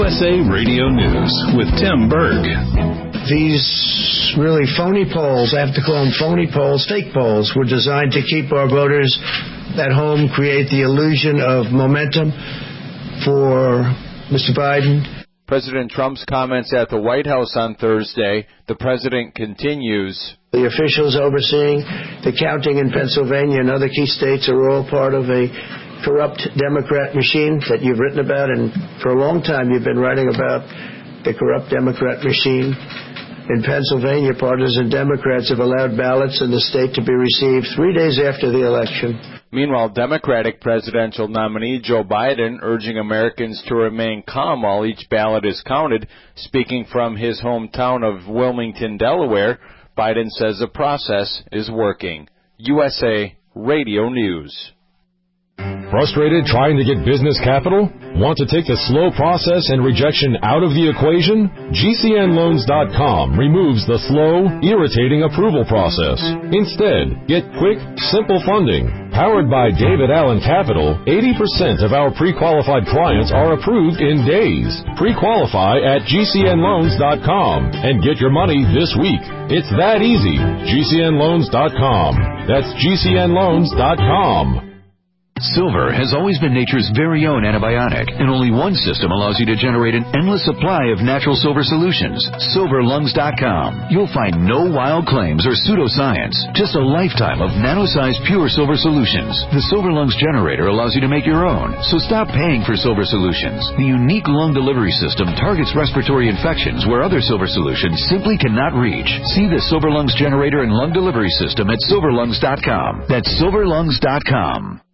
USA Radio News with Tim Berg. These really phony polls, I have to call them phony polls, fake polls, were designed to keep our voters at home, create the illusion of momentum for Mr. Biden. President Trump's comments at the White House on Thursday. The president continues. The officials overseeing the counting in Pennsylvania and other key states are all part of a corrupt Democrat machine that you've written about, and for a long time you've been writing about the corrupt Democrat machine. In Pennsylvania, partisan Democrats have allowed ballots in the state to be received 3 days after the election. Meanwhile, Democratic presidential nominee Joe Biden urging Americans to remain calm while each ballot is counted. Speaking from his hometown of Wilmington, Delaware, Biden says the process is working. USA Radio News. Frustrated trying to get business capital? Want to take the slow process and rejection out of the equation? GCNLoans.com removes the slow, irritating approval process. Instead, get quick, simple funding. Powered by David Allen Capital, 80% of our pre-qualified clients are approved in days. Pre-qualify at GCNLoans.com and get your money this week. It's that easy. GCNLoans.com. That's GCNLoans.com. Silver has always been nature's very own antibiotic, and only one system allows you to generate an endless supply of natural silver solutions. SilverLungs.com. You'll find no wild claims or pseudoscience, just a lifetime of nano-sized pure silver solutions. The Silver Lungs generator allows you to make your own, so stop paying for silver solutions. The unique lung delivery system targets respiratory infections where other silver solutions simply cannot reach. See the Silver Lungs generator and lung delivery system at SilverLungs.com. That's SilverLungs.com.